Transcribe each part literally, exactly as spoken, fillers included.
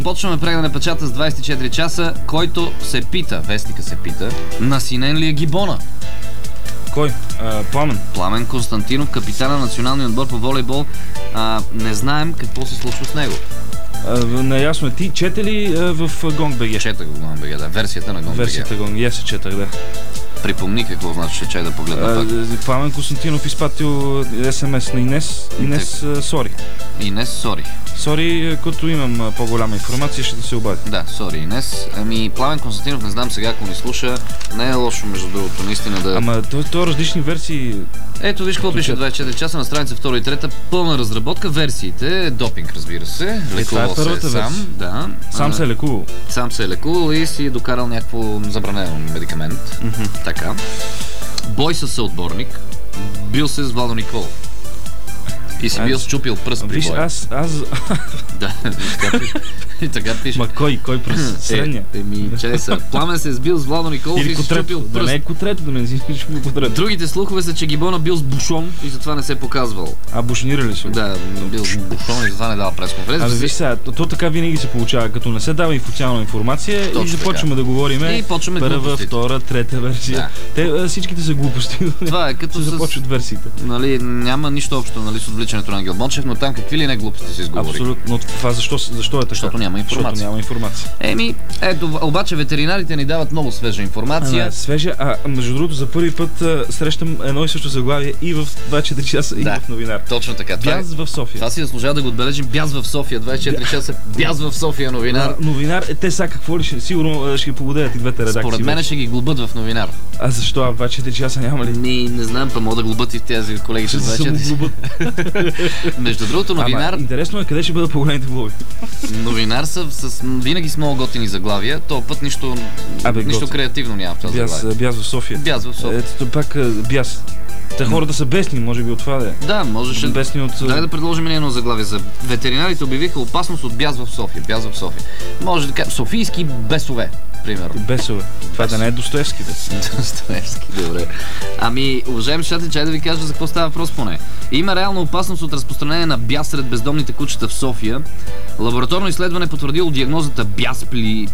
Започваме преглед на печата с двайсет и четири часа, който се пита, вестника се пита, насинен ли е Гибона? Кой? А, Пламен. Пламен Константинов, капитан на националния отбор по волейбол. А, не знаем какво се случва с него. Наясно е. Ти чете ли а, в Gong.bg? Четах в Gong.bg, да. Версията на Gong.bg. Версията Gong. Я се четах, да. Припомни какво значи, че да погледна пак. Пламен Константинов изпратил ес ем ес на Инес. Инес, сори. Инес, сори. Сори, като имам по-голяма информация, ще да се обадя. Да, сори, Инес. Ами, Пламен Константинов, не знам сега, ако ни слуша, не е лошо, между другото, наистина да... Ама, то, то различни версии... Ето, виж какво пише двайсет и четири часа на страница втора и трета, пълна разработка, версиите, допинг, разбира се. Лекувал е се сам. Да. Сам се е лекувал. Сам се е лекувал и си докарал някакво забранено медикамент. Mm-hmm. Така. Бой със съотборник, бил се с Владо Николов. И си бил счупил пръст при виж, боя. аз, аз... Да, така пише. И така пише. Ма кой? Кой пръст? Средния? Е, еми, чай са. Пламен се е сбил с Владо Николов или и си счупил пръст. Да не е котрето, да не си счупил котрето. Другите слухове са, че Гибона бил с бушон и затова не се е показвал. А бушонирали са? Да, бил с бушон и затова не дава пресконференция. Абе, виж сега, то, то така винаги се получава, като не се дава официална информация. Точно и започваме така да говорим първа, втора, трета версия. Да. Те всичките са глупости. Това е като с... започват версиите. Нали, няма нищо общо, нали, с отвличането на Ангел Бончев, но там какви ли не глупости се изговори. Абсолютно, но това защо, защо е така? Защото няма информация. Защото няма информация. Еми, ето, обаче ветеринарите ни дават много свежа информация. А, не, свежа, а между другото за първи път а, срещам едно и също заглавие и в двайсет и четири часа, да, и в новинар. Точно така. Бяз в София. Това си заслужава да го отбележим. Бяз в София, двайсет и четири часа, бяз в София, новинар. А, новинар, е, те са какво ли ще, сигурно ще ги погодеят и двете редакции. Според мен ще ги глобят в новинар. А защо? А двайсет и четири часа няма ли? Ми, не знам, па мога да глобят и тези колегите с двайсет и четири. Между другото, новинар... Ама, интересно е къде ще бъдат по-големите глоби. Новинар са с, винаги с много готини заглавия. То път нищо, Абе, нищо гот. креативно няма в това бяз, заглавие. Бяз в София. Бяз в София. Ето пак бяз. Те хората са бесни, може би от това да е. Да, можеше. Бесни от... Дай да предложим едно заглавие за ветеринарите обявиха опасност от бяз в София. Бяз в София. Може да кажа софийски бесове, примерно. Бесове. Това Бес. Да не е Достоевски, бе. Достоевски, добре. Ами, уважаеми слушатели, чай да ви кажа за какво става въпрос поне. Има реална опасност от разпространение на бяс сред бездомните кучета в София. Лабораторно изследване потвърдило диагнозата бяс при...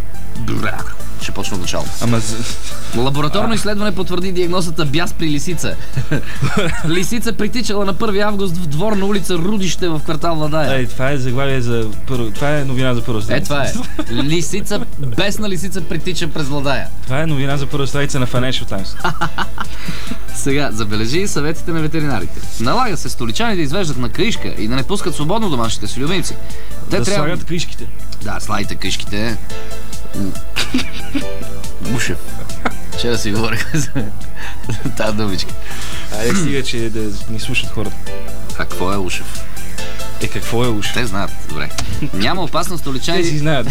Ще почна от начало. Ама... Лабораторно а... изследване потвърди диагнозата бяс при лисица. Лисица притичала на първи август в двор на улица Рудище в квартал Владая. Ей, това е заглавие за първо... Това е новина за първа страница. Е, това е. Лисица, бесна лисица притича през Владая. Това е новина за първа страница на Financial Times. Сега, забележи съветите на ветеринарите. Налага се столичани да извеждат на кришка и да не пускат свободно домашните си любимци. Те да трябва... слагат кришките. Да, слагайте кришките. Ушев. Че да си говорих за тази думичка. Айде стига, че да ни слушат хората. А какво е Ушев? Е, какво е Ушев? Те знаят, добре. Няма опасност столичани... Те си знаят.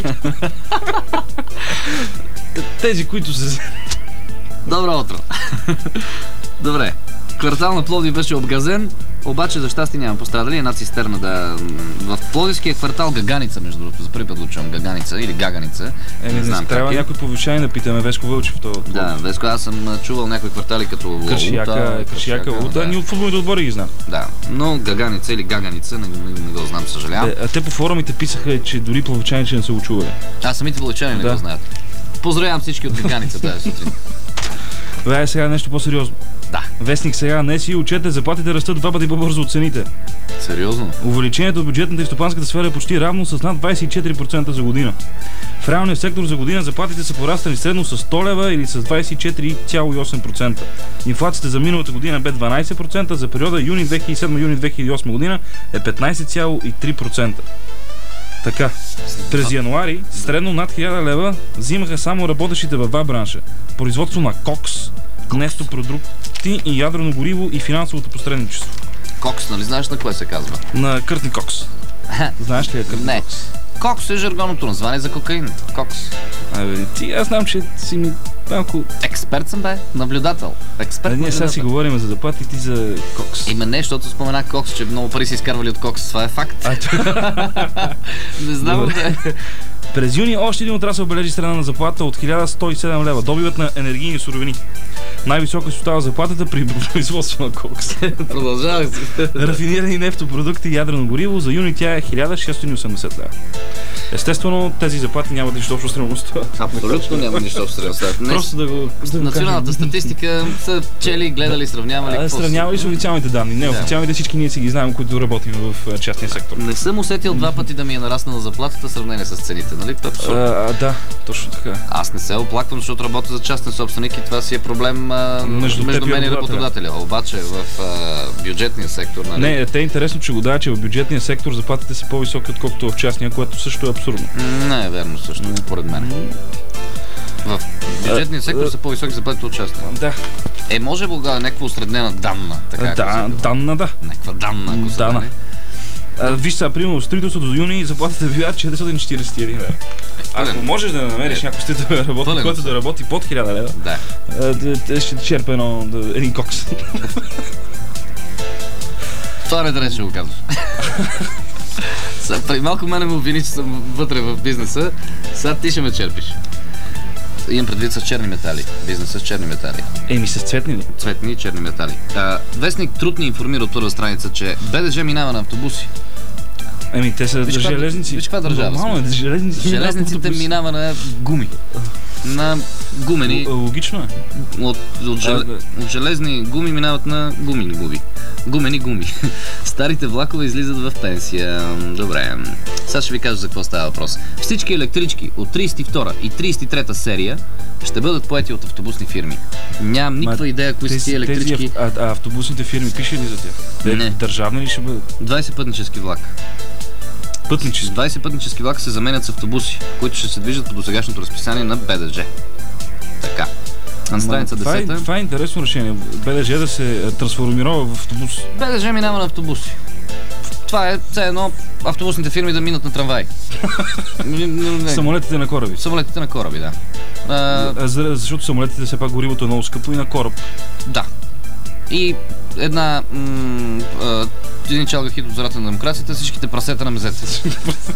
Тези, които се... Добро утро. Добре. Квартал на Пловдив беше обгазен, обаче за щастие няма пострадали. Една цистерна да... В Пловдивския квартал Гаганица, между другото, за първи път го чувам, Гаганица или Гаганица. Е, не, не знам, трябва някой повишение да питаме Веско Вълчев. Това. Да, Веско, аз съм чувал някои квартали като Кършияка, Кършияка, Лута, да. Ние от футболните отбори ги знам. Да, но Гаганица или Гаганица, не, не, не го знам, съжалявам. А те по форумите писаха, че дори пловдивчани не са го чували. А самите пловдивчани да. Не го знаят. Поздравявам всички от Гаганица тази сутрин. Това е сега нещо по-сериозно. Да. Вестник сега днес и отчете заплатите растат два пъти по-бързо от цените. Сериозно? Увеличението от бюджетната и стопанската сфера е почти равно с над двайсет и четири процента за година. В реалния сектор за година заплатите са пораснали средно с сто лева или с двайсет и четири цяло и осем процента. Инфлацията за миналата година бе дванайсет процента, за периода юни две хиляди и седма – юни две хиляди и осма година е петнайсет цяло и три процента. Така, през януари средно над хиляда лева взимаха само работещите във два бранша. Производство на кокс, нефтопродукти и ядрено гориво и финансовото посредничество. Кокс, нали знаеш на кое се казва? На къртни кокс. Знаеш ли е къртни Не. кокс? Кокс е жаргонното название за кокаин. Кокс. Абе, ти, аз знам, че си ми малко... Експерт съм, бе. Наблюдател. Експерт. А ние сега си говорим за заплати и ти за кокс. Има нещо, защото спомена кокс, че много пари си изкарвали от кокс. Това е факт. А, не знам, бе. През юни още един отрасъл обележи средна на заплата от хиляда сто и седем лева. Добивът на енергийни суровини. Най-висока си остава заплатата при производство на кокс. Продължавай се. Рафинирани нефтопродукти и ядрено гориво. За юни тя е хиляда шестстотин и осемдесет лева. Естествено, тези заплати нямат нищо общо с реалността. Абсолютно няма нищо общо с реалността. Просто да го... Да националната статистика са чели, гледали, сравнявали. А, сравнявали с официалните данни. Не, официалните всички ние си ги знаем, които работим в частния сектор. Не съм усетил два пъти да ми е нараснала заплатата в сравнение с цените, нали? А, а, да, точно така. Аз не се оплаквам, защото работя за частен собственик и това си е проблем а, между, между мен и работодателя. Обаче в а, бюджетния сектор, нали? Не, те е интересно, че го дава, че в бюджетния сектор заплатите са по-високи, отколкото в частния, което също е абсурдно. Не е верно също, според мен. В бюджетния сектор са по-високи заплатите от частния. Да. Е, може бога някаква усреднена данна, така. Да, данна, да. Някаква данна, ако се дана. Виж сега, примерно, в строителството до юни заплатите биват четиристотин четиридесет и един лева. Ако можеш да намериш някой строител работник, който да работи под хиляда лева, да. Ще ти черпа едно, един кокс. Това не да ще го казваш. Преди малко мене ме обвини, че съм вътре в бизнеса, сега ти ще ме черпиш. Имам предвид с черни метали. Бизнеса с черни метали. Еми с цветни ли? Цветни и черни метали. А, вестник Труд ни информира от първа страница, че БДЖ минава на автобуси. Еми те са виж железници. Виж каква държава. Нормално е, железници. Железниците минава на гуми. На гумени. Логично е. От, от, жел... от железни гуми минават на гумени гуми. Гумени гуми. Старите влакове излизат в пенсия. Добре. Сега ще ви кажа за какво става въпрос. Всички електрички от тридесет и втора и тридесет и трета серия ще бъдат поети от автобусни фирми. Нямам никаква Ма, идея кои са тези електрички. Тези, а, а автобусните фирми пише ли за тях? Те не. Държавни ли ще бъдат? двадесет пътнически влак. Пътнически? двадесет пътнически влака се заменят с автобуси, които ще се движат по досегашното разписание на БДЖ. Така. На страница това, десета. Е, това е интересно решение. БДЖ да се трансформира в автобус. БДЖ минава на автобуси. Това е все едно автобусните фирми да минат на трамвай. Самолетите на кораби. Самолетите на кораби, да. А, За, защото самолетите все пак горивото е много скъпо и на кораб. Да. И една м- а, един чалга хит от зората на демокрацията, всичките прасета на мезете.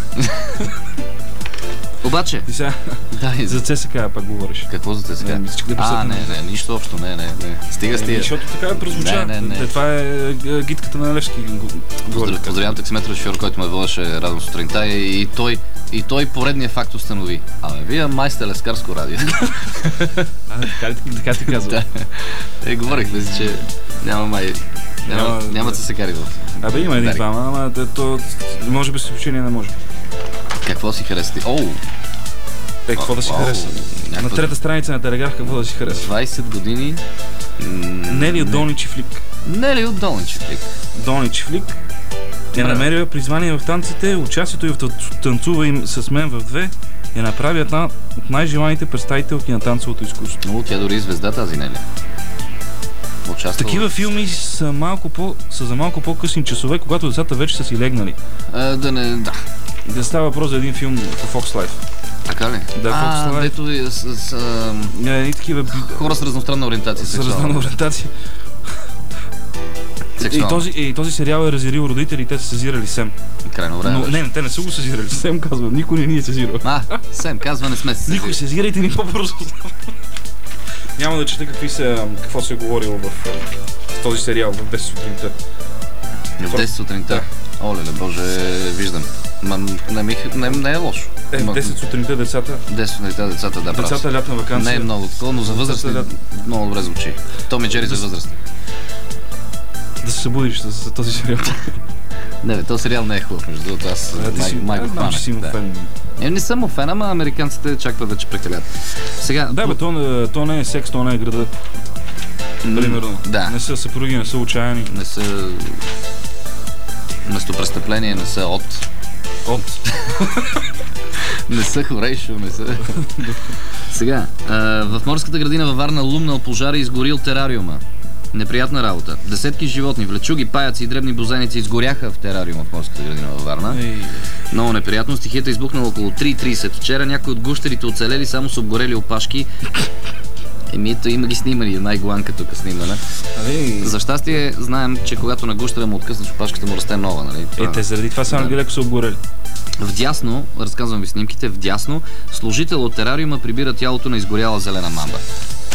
Обаче... И сега, да, и за ЦСКА пак говориш. Какво за ЦСКА? Не, а, не, не, нищо общо, не, не, не. Стига, стига. Защото така прозвуча. Не, не, не. Това е гидката на Левски. Поздравявам таксиметров шофьор, който ме водеше радно сутринта и, и той и той поредния факт установи. Абе, вие май сте лескарско радио. А, така, така ти казвам. Да. Е, говорихме си, че няма май... Няма, няма, няма да се кари в... Абе, има един-двама, ама то може без изключение не може. Какво си хареса ти? Оу! Е, какво да си хареса? Някаква... На трета страница на Телеграф какво да си хареса? двадесет години... Нели от Долни Чифлик. Нели от Долни Чифлик. Долни Чифлик е намерила призвание в танците, участието и в танцува им с мен в две я направи една от най-желаните представителки на танцовото изкуство. О, тя дори и звезда тази, Нели. Участвал... Такива филми са, малко по, са за малко по-късни часове, когато децата вече са си легнали. А, да не... Да. Да става въпрос за един филм по Fox Life. Така ли? Да, а, Fox Life. Дето е с... с а... е, такива... Хора с разностранна ориентация. С разностранна ориентация. И този, и този сериал е разярил родители и те са сезирали Сем. Крайно време. Но, не, не, те не са го сезирали. Сем казва, никой не ни е сезирал. А, Сем казва, не сме се сезирали. Никой, сезирайте ни по-бързо. Няма да чета какви са, какво се е говорило в, в този сериал в десет сутринта. В десет сутринта? Да. Оле, боже, виждам. Ма, не, ми, не, не е лошо. Е, в десет сутринта децата. десет сутринта децата, да, децата прав. лятна ваканция. Не е много такова, но за възрастни лят... много добре звучи. Том и Джери за възрастни. Да се събудиш с, с този сериал. Не, бе, този сериал не е хубав, между другото, аз май, май го хванах. Че си му фен. Е, не съм му фен, ама американците чакват вече прекалят. Сега... Да, бе, то, то не е секс, то не е града. Примерно. Да. Не са съпруги, не са отчаяни. Не са... Местопрестъпление, не са от... От... не са хорейшо, не са... Сега, а, в морската градина във Варна лумнал пожар и изгорил терариума. Неприятна работа. Десетки животни, влечуги, паяци и дребни бозайници изгоряха в терариума в морската градина във Варна. Ей. Много неприятно. Стихията е избухнала около три и тридесет. Вчера някои от гущерите оцелели само с обгорели опашки. Еми, ето има ги снимани, една игланка тук снимана. Али... За щастие знаем, че когато на гущера му откъснеш опашката, му расте нова, нали? Това... Е, те заради това само да. Леко са обгорели. Вдясно, разказвам ви снимките, вдясно, служител от терариума прибира тялото на изгоряла зелена мамба.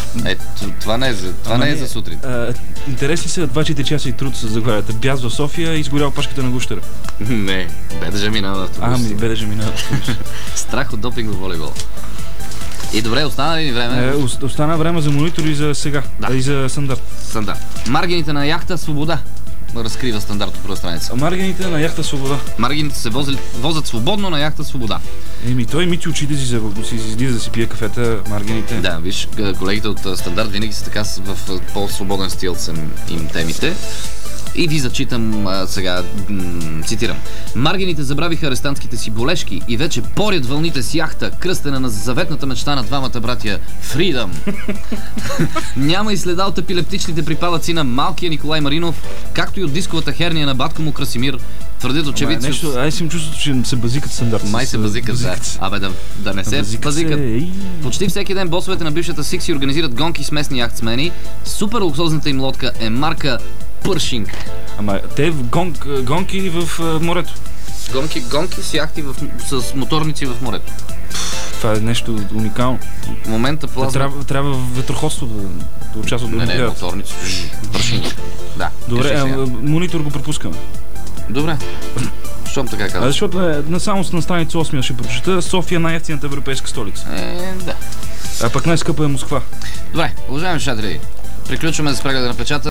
Е, това не е за, това не е за сутрин. А, интересни са двадесет и четири часа и труд с заглавията. Бяз в София и изгорял пашката на гущера. Не, БДЖ минава автобус. Ами, БДЖ минава автобус. Страх от допинг в волейбол. И добре, остана ли време? Е, остана време за монитори за сега. Да. И за стандарт. Стандарт. Маргините на яхта Свобода разкрива стандарт от първа страница. А маргините на яхта Свобода. Маргините се возят, возят свободно на яхта Свобода. Еми, той мити очите си, си излиза да си пие кафета, маргините. Да, виж, колегите от Стандарт винаги са така в по-свободен стил са им темите. И ви зачитам а, сега, м- цитирам. Маргините забравиха арестантските си болешки и вече порят вълните с яхта, кръстена на заветната мечта на двамата братя Freedom. Няма и следа от епилептичните припадъци на малкия Николай Маринов, както и от дисковата херния на батко му Красимир. Твърдят очевидци. Нещо, ай си им чувството, че се базикат стандарт. Май се базикат, да. Абе да, да не се базикат. базикат. Се, Почти всеки ден босовете на бившата Сикси организират гонки с местни яхтсмени. Супер луксозната им лодка е марка Пършинг. Ама те в гонк, гонки в а, морето. Гонки, гонки с яхти в, с моторници в морето. Това е нещо уникално. В момента плазма... Трябва, трябва ветроходство да, да участва да Не, не, моторници. Пършинг. Да. Добре, а, монитор го пропускаме. Добре. Щом така казваш? А защото е, на само на страница осма ще прочета. София най-евтината европейска столица. Е, да. А пък най-скъпа е Москва. Добре, уважаеми слушатели, приключваме с прегледа на печата.